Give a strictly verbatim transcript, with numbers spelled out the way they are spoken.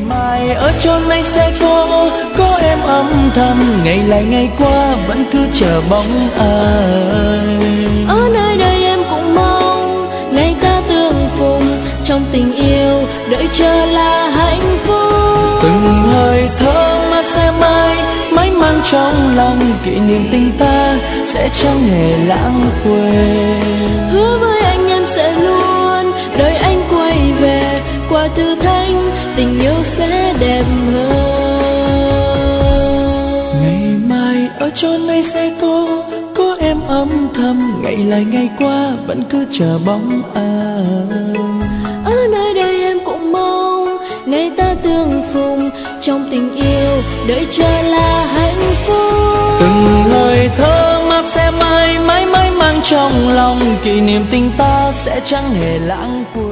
mai ở chốn này sẽ có có em âm thầm, ngày lại ngày qua vẫn cứ chờ bóng ai. Ở nơi đây em cũng mong ngày ta tương phùng, trong tình yêu đợi chờ là hạnh phúc. Từng hơi thở mà sẽ mãi mãi mang trong lòng, kỷ niệm tình ta sẽ chẳng hề lãng quên. Hứa với anh em sẽ luôn đợi anh quay về, qua thử thách tình yêu sẽ đẹp hơn. Ngày mai ở chốn này sẽ có có em âm thầm, ngày lại ngày qua vẫn cứ chờ bóng ai. Ở nơi đây em cũng mong ngày ta tương phùng, trong tình yêu đợi chờ là hạnh phúc. Từng lời thơ mà sẽ mãi mãi mãi mang trong lòng, kỷ niệm tình ta sẽ chẳng hề lãng quên.